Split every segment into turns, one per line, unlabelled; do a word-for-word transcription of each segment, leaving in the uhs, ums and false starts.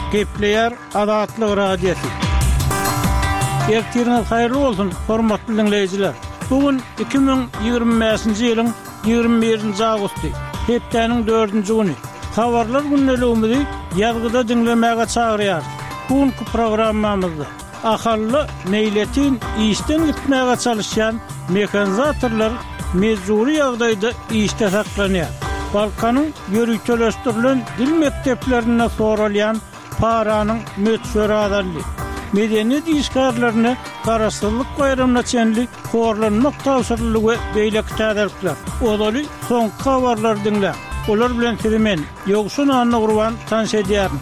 Gepleyer Adatlyk Radiosu. Ertiriniz hayırlı olsun, hormatly dinleyijiler. Bugün iki bin ýygrimi beşinji ýylyň ýygrimi birinji agusty, hepdeniň dördünji güni. Habarlar günneligimizi ýazgyda dinlemäge çagyrýar. Bugünkü programmamyzda ahally meýletin işden gitmäge çalışan mekanizatorlar mezuri ýagdaýda işde saklanýar. Balkanyň ýörükçeleşdirilen dil mekdeplerine soralyan paranyň mötsöri adally. Medeniyet işgarlaryny garaşdyrlyk baýramyna çenli horlanmak tawsyrlygy beýleki täderler. Olaly soňky habarlar dinle. Olar bilen sirimen ýogşun anny gurban tanş edýär.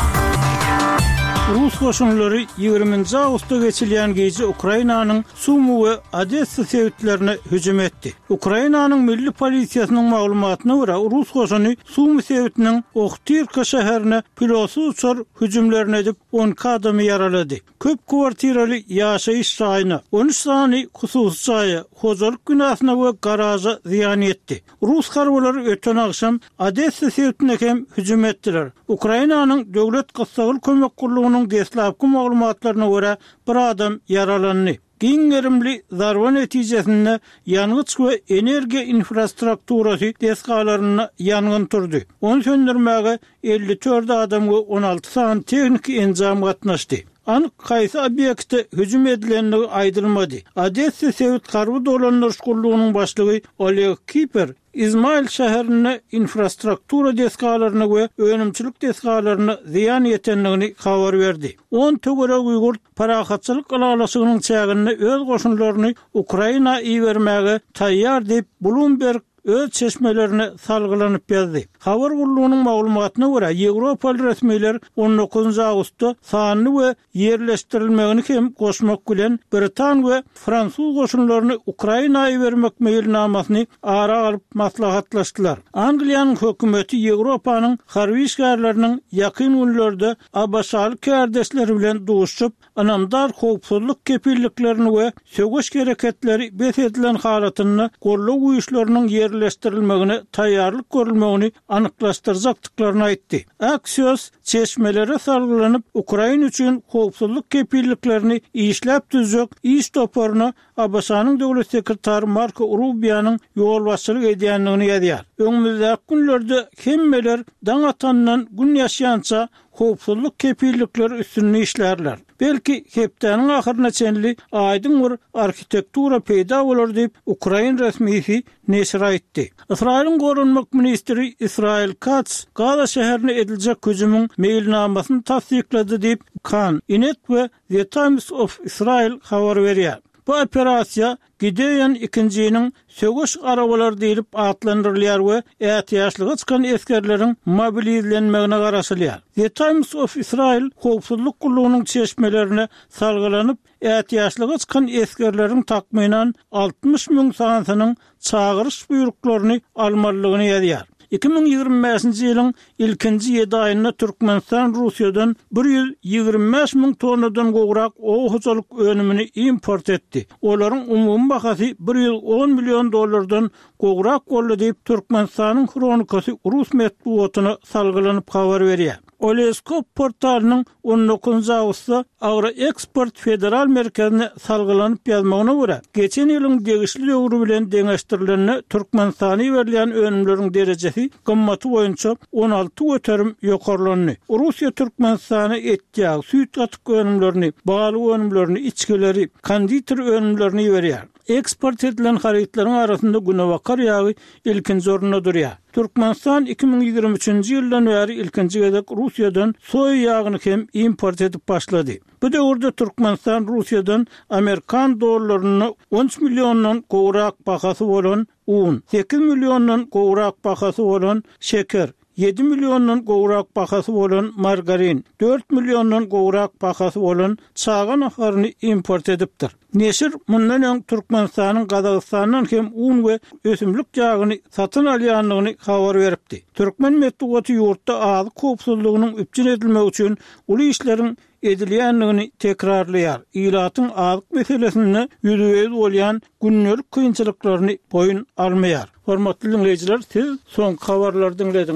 Rus goşunlary ýygrimiňji awgustda geçilýän gece Ukrainanyň Sumy we Odessa sewitlerine hüjüm etdi. Ukrainanyň milli polisiýasynyň maglumatyna görä, Rus goşuny Sumy sewitiniň Ohtyrka şäherine pilotsuz uçar hüjümlerini edip on iki adamy yaralady. Köp kwartiraly ýaşaýyş saýyna, on üç sany hususy saýy, hojalyk günasyna we garaja ziýan etdi. Rus garbalary öten akşam Odessa sewitine hem hüjüm etdiler. Ukrainanyň döwlet gysgaly kömek gurulugynyň deslapky maglumatlaryna görä bir adam yaralandy. Giňerimli zarba netijesinde ýangıç we energiýa infrastrukturasy desgalaryna ýangyn turdy. Onu söndürmäge elli dört adam we on alty san tehnik enjam gatnaşdy. Anyk kaýsy obýekte hüjüm edilenligi aýdylmady. Odessa sewit garby dolandyryş gurulugynyň başlygy Oleg Kiper İzmail şäherine infrastruktura desgalaryna we önümçilik desgalaryna ziýan ýetenligini habar berdi. On tögere Uygur parahatçylyk alalasynyň çägini öz goşunlaryny Ukraina iýermäge taýýar diýip Bloomberg öz çeşmelerini salgylanyp ýazdy. Habar gurulugynyň maglumatyna görä, Ýewropa resmiler on dokuzunji awgustda sanly we ýerleşdirilmegini hem goşmak bilen Britan we Fransuz goşunlaryny Ukrainaýa bermek meýilnamasyny ara alyp maslahatlaşdylar. Angliýanyň hökümeti Ýewropanyň harby işgärlerini ýakyn günlerde abaşaly kärdeşleri bilen duşup, anamdar howpsuzlyk kepilliklerini we sögüş gereketleri bes edilen halatyny gorlaw güýçleriniň ýerleşdirilmegine taýýarlyk görülmegini anyklaşdyrjakdyklaryny aýtdy. Aksiýos çeşmelere salgylanyp Ukraina üçin howpsuzlyk kepilliklerini işläp düzjek iş toparyna Abaşanyň döwlet sekretary Marco Rubio'nyň ýol başçylyk edýänligini ýazýar. Öňümüzdäki günlerde hemmeler daň atandan gün ýaşaýança howpsuzlyk kepillikleri üstünde işlerler. Belki hepdeniň ahyryna çenli aýdyň bir arkitektura peýda bolar diýip Ukraina resmiýeti neşir aýtdy. Israýlyň gorunmak ministri Israel Katz Gaza şäherine ediljek hüjümüň meýilnamasyny tasdiklady diýip Kan Inet we The Times of Israel habar berýär. Bu operasiýa Gideon ikinciniň sögüş arabalar diýilip atlandyrylýar we ähtiýaçlyga çykan eskerleriň mobilizlenmegine garaşylýar. The Times of Israel howpsuzlyk gurulugynyň çeşmelerine salgylanyp ähtiýaçlyga çykan eskerleriň takmynan altmış müň sanynyň çagyryş buýruklaryny almalygyny ýazýar. iki bin ýygrimi beşinji ýylyň ilkinji ýedi aýynda Türkmenistan Russiýadan bir ýüz ýygrimi beş müň tonnadan gowrak ow hojalyk önümini import etdi. Olaryň umumy bahasy bir ýüz on million dollardan gowrak boldy diýip Türkmenistanyň kronikasy Rus medeniýetine salgylanyp habar berýär. Oleskop portalynyň on dokuzunji awgustda Agroeksport Federal merkezine salgylanyp ýazmagyna görä, geçen ýylyň degişli döwri bilen deňeşdirilende Türkmenistana berilýän önümleriň derejesi gymmaty boýunça on alty göterim ýokarlandy. Russiýa Türkmenistana etýär, süýt gatyk önümlerini, baly önümlerini, içkileri, konditor önümlerini berýär. Eksport edilen haritlaryň arasynda günewakar ýagy ilkinji orunda durýar. Türkmenistan iki bin ýygrimi üçinji ýyldan beri ilkinji gezek Russiýadan soýa ýagyny hem import edip başlady. Bu döwürde Türkmenistan Russiýadan Amerikan dollaryny on üç milliondan gowrak bahasy bolan un, sekiz milliondan gowrak bahasy bolan şeker, yedi milliondan gowrak bahasy bolan margarin, dört milliondan gowrak bahasy bolan çagan aharyny import edipdir. Neşir mundan öň Türkmenistanyň Gazagstandan hem un we ösümlik ýagyny satyn alýanlygyny habar beripdi. Türkmen medeniýeti ýurtda azyk howpsuzlygynyň üpçün edilmegi üçin uly işleriň edilýänligini tekrarlaýar. Ýylatyň azyk meselesinde ýüzüňiz bolýan günlük kynçylyklaryny boyun almaýar. Hormatly dinleýijiler, siz soňky habarlary dinlediniz.